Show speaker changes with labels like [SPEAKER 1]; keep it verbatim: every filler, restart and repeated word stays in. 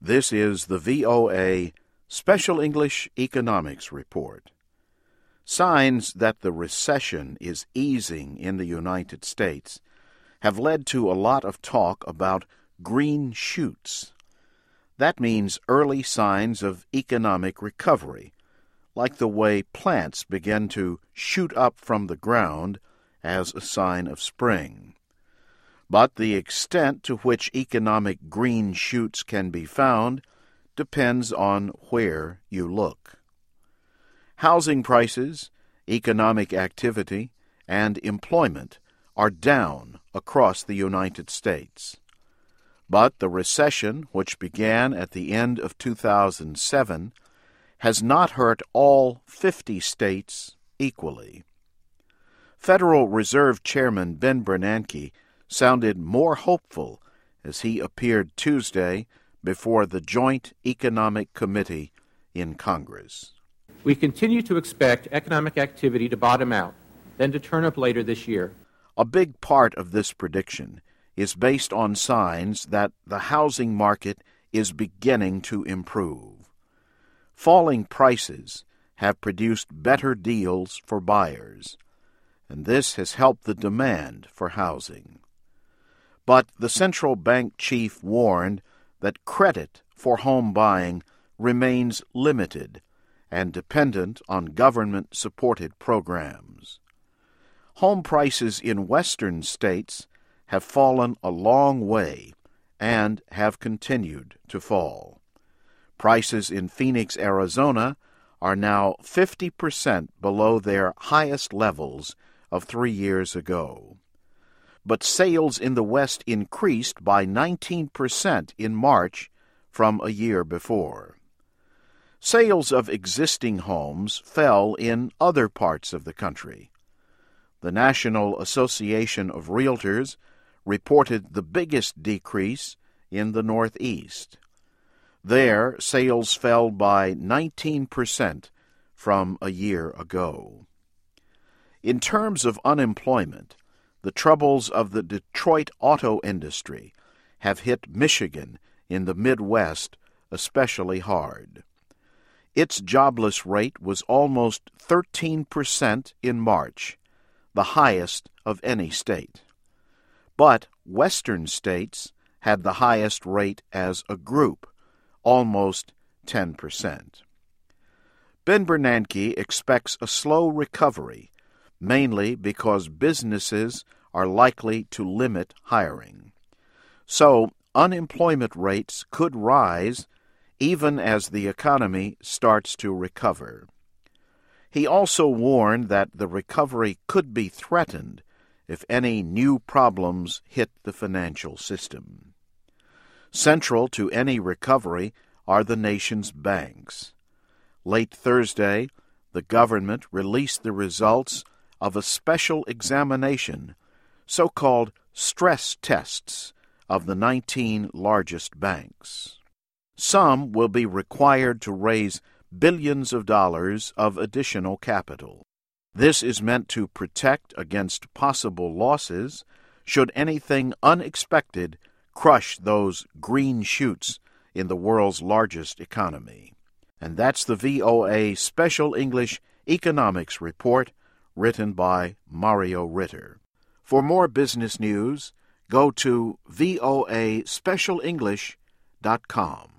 [SPEAKER 1] This is the V O A Special English Economics Report. Signs that the recession is easing in the United States have led to a lot of talk about green shoots. That means early signs of economic recovery, like the way plants begin to shoot up from the ground as a sign of spring. But the extent to which economic green shoots can be found depends on where you look. Housing prices, economic activity, and employment are down across the United States. But the recession, which began at the end of two thousand seven, has not hurt all fifty states equally. Federal Reserve Chairman Ben Bernanke sounded more hopeful as he appeared Tuesday before the Joint Economic Committee in Congress.
[SPEAKER 2] We continue to expect economic activity to bottom out, then to turn up later this year.
[SPEAKER 1] A big part of this prediction is based on signs that the housing market is beginning to improve. Falling prices have produced better deals for buyers, and this has helped the demand for housing. But the central bank chief warned that credit for home buying remains limited and dependent on government-supported programs. Home prices in western states have fallen a long way and have continued to fall. Prices in Phoenix, Arizona are now fifty percent below their highest levels of three years ago. But sales in the West increased by nineteen percent in March from a year before. Sales of existing homes fell in other parts of the country. The National Association of Realtors reported the biggest decrease in the Northeast. There, sales fell by nineteen percent from a year ago. In terms of unemployment, the troubles of the Detroit auto industry have hit Michigan in the Midwest especially hard. Its jobless rate was almost thirteen percent in March, the highest of any state. But western states had the highest rate as a group, almost ten percent. Ben Bernanke expects a slow recovery, mainly because businesses are likely to limit hiring. So, unemployment rates could rise even as the economy starts to recover. He also warned that the recovery could be threatened if any new problems hit the financial system. Central to any recovery are the nation's banks. Late Thursday, the government released the results of a special examination, so-called stress tests, of the nineteen largest banks. Some will be required to raise billions of dollars of additional capital. This is meant to protect against possible losses should anything unexpected crush those green shoots in the world's largest economy. And that's the V O A Special English Economics Report, written by Mario Ritter. For more business news, go to V O A special english dot com.